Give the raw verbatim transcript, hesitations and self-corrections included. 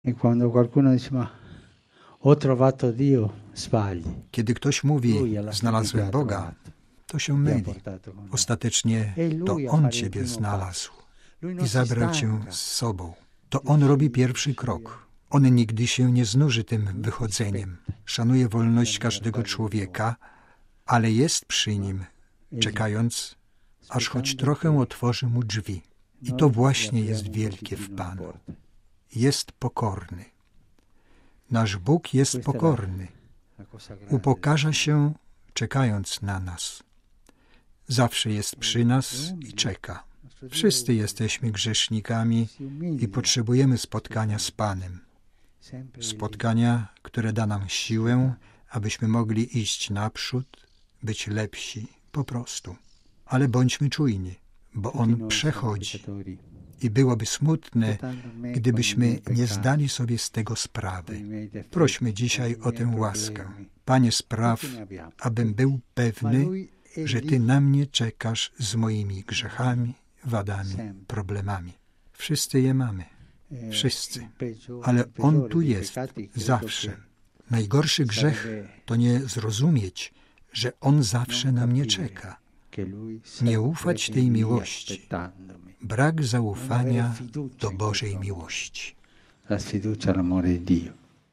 Kiedy ktoś mówi, znalazłem Boga, to się myli. Ostatecznie to On Ciebie znalazł i zabrał Cię z sobą. To On robi pierwszy krok. On nigdy się nie znuży tym wychodzeniem. Szanuje wolność każdego człowieka, ale jest przy nim, czekając, aż choć trochę otworzy mu drzwi. I to właśnie jest wielkie w Panu. Jest pokorny. Nasz Bóg jest pokorny. Upokarza się, czekając na nas. Zawsze jest przy nas i czeka. Wszyscy jesteśmy grzesznikami i potrzebujemy spotkania z Panem. Spotkania, które da nam siłę, abyśmy mogli iść naprzód, być lepsi, po prostu. Ale bądźmy czujni, bo On przechodzi. I byłoby smutne, gdybyśmy nie zdali sobie z tego sprawy. Prośmy dzisiaj o tę łaskę. Panie, spraw, abym był pewny, że Ty na mnie czekasz z moimi grzechami, wadami, problemami. Wszyscy je mamy. Wszyscy. Ale On tu jest, zawsze. Najgorszy grzech to nie zrozumieć, że On zawsze na mnie czeka. Nie ufać tej miłości. Brak zaufania do Bożej miłości. La sfiducia all'amore di Dio.